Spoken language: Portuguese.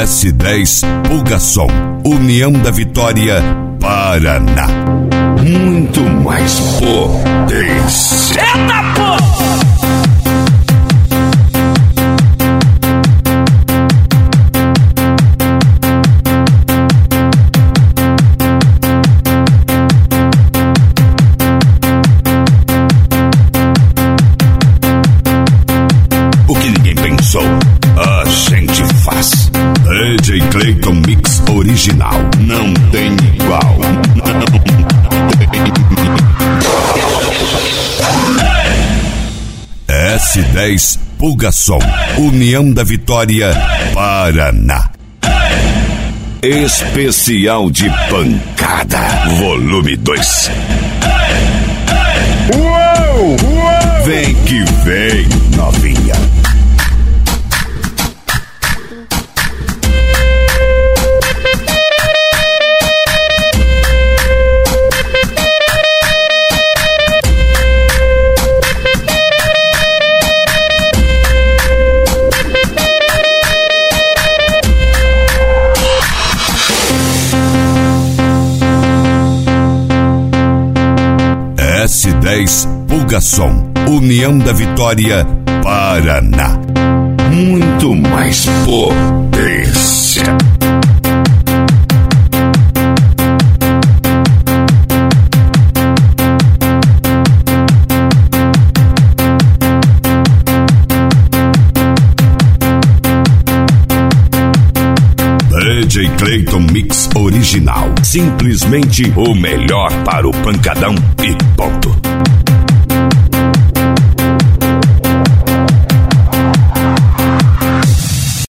S10 Pulgação, União da Vitória, Paraná. Muito mais potência. Eita, pô! O que ninguém pensou, a gente faz. DJ Clayton Mix original, não tem igual. S10 Pulgação, União da Vitória, Paraná. Especial de pancada, volume 2. Uou! Vem que vem, novinha. S10 Pulgação, União da Vitória, Paraná. Muito mais potência. DJ Clayton Mix original, simplesmente o melhor para o pancadão e ponto.